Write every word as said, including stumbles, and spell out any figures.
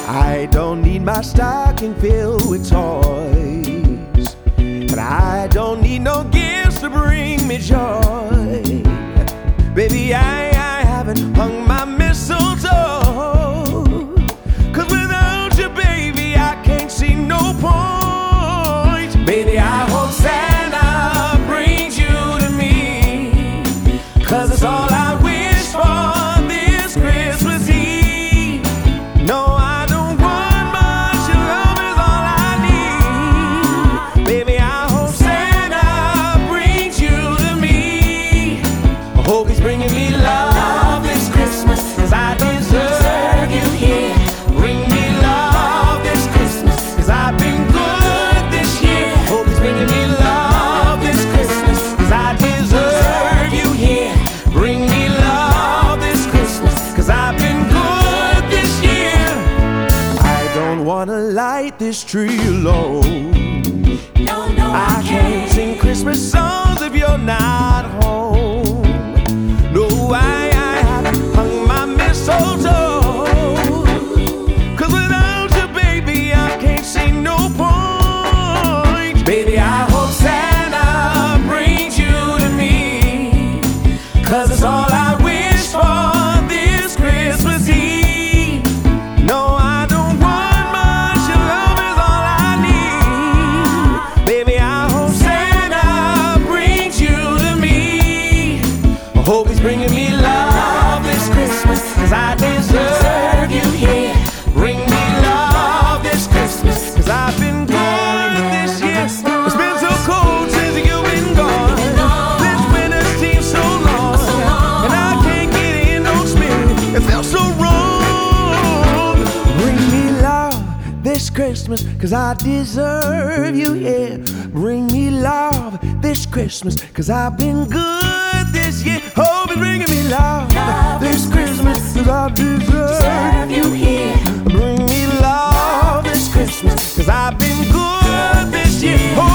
I don't need my stocking filled with toys, but I don't need no gifts to bring me joy. Baby, I, I haven't hung my mistletoe, 'cause without you, baby, I can't see no point. Baby, I hope Santa brings you to me, 'cause it's all I wish for this Christmas Eve. No, I don't want much, your love is all I need. Baby, I hope Santa brings you to me. I hope he's bringing me love this Christmas, 'cause I deserve you here. Bring me love this Christmas, 'cause I've been good this year. Hope he's bringing me love this Christmas, 'cause I deserve you here. Bring me love this Christmas, 'cause I've been good this year. I don't wanna light this tree alone. No, no, I, I can't sing Christmas songs if you're not home. No, I, I haven't hung my mistletoe, 'cause without you, baby, I can't see no point. Baby, I hope Santa brings you to me, 'cause it's all I wish for this Christmas Eve. No, I don't want much, your love is all I need. Baby, I hope Santa brings you to me. I hope he's bringing me love this Christmas, 'cause I deserve you here. Bring me love this Christmas, 'cause I've been good this year. It's been so cold since you've been gone. This winter seems so long, and I can't get in no spirit. It feels so wrong. Bring me love this Christmas, 'cause I deserve you here. Bring me love this Christmas, 'cause I've been good this year. Hope it's bringing me love, Love this this Christmas, 'cause I deserve deserve you here. Bring me love this Christmas, 'cause I've been good this year.